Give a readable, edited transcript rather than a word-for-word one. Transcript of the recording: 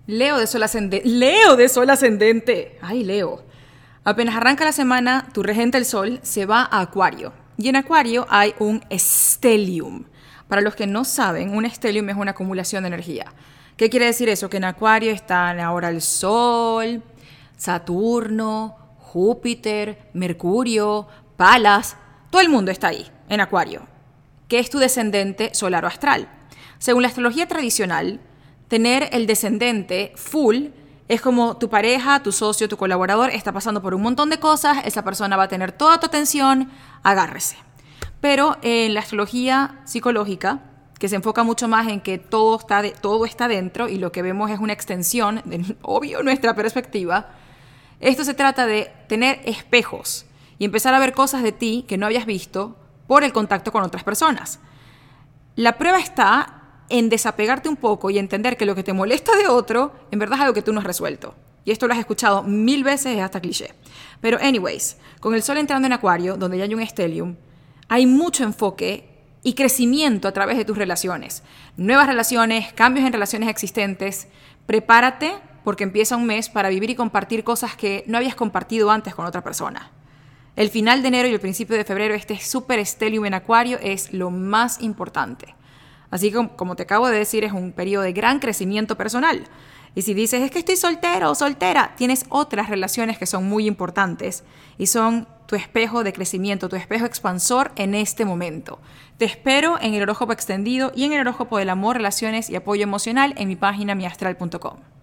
Leo de sol ascendente. Leo de sol ascendente. Ay, Leo. Apenas arranca la semana, tu regente el sol se va a Acuario. Y en Acuario hay un stellium. Para los que no saben, un stellium es una acumulación de energía. ¿Qué quiere decir eso? Que en Acuario están ahora el Sol, Saturno, Júpiter, Mercurio, Palas. Todo el mundo está ahí, en Acuario, que es tu descendente solar o astral. Según la astrología tradicional, tener el descendente full es como tu pareja, tu socio, tu colaborador está pasando por un montón de cosas, esa persona va a tener toda tu atención, agárrese. Pero en la astrología psicológica, que se enfoca mucho más en que todo está dentro y lo que vemos es una extensión de, obvio, nuestra perspectiva, esto se trata de tener espejos y empezar a ver cosas de ti que no habías visto por el contacto con otras personas. La prueba está en desapegarte un poco y entender que lo que te molesta de otro, en verdad es algo que tú no has resuelto. Y esto lo has escuchado 1000 veces, es hasta cliché. Pero anyways, con el sol entrando en Acuario, donde ya hay un stellium, hay mucho enfoque y crecimiento a través de tus relaciones. Nuevas relaciones, cambios en relaciones existentes. Prepárate porque empieza un mes para vivir y compartir cosas que no habías compartido antes con otra persona. El final de enero y el principio de febrero, este super stellium en Acuario es lo más importante. Así que, como te acabo de decir, es un periodo de gran crecimiento personal. Y si dices, es que estoy soltero o soltera, tienes otras relaciones que son muy importantes y son tu espejo de crecimiento, tu espejo expansor en este momento. Te espero en el horóscopo extendido y en el horóscopo del amor, relaciones y apoyo emocional en mi página miastral.com.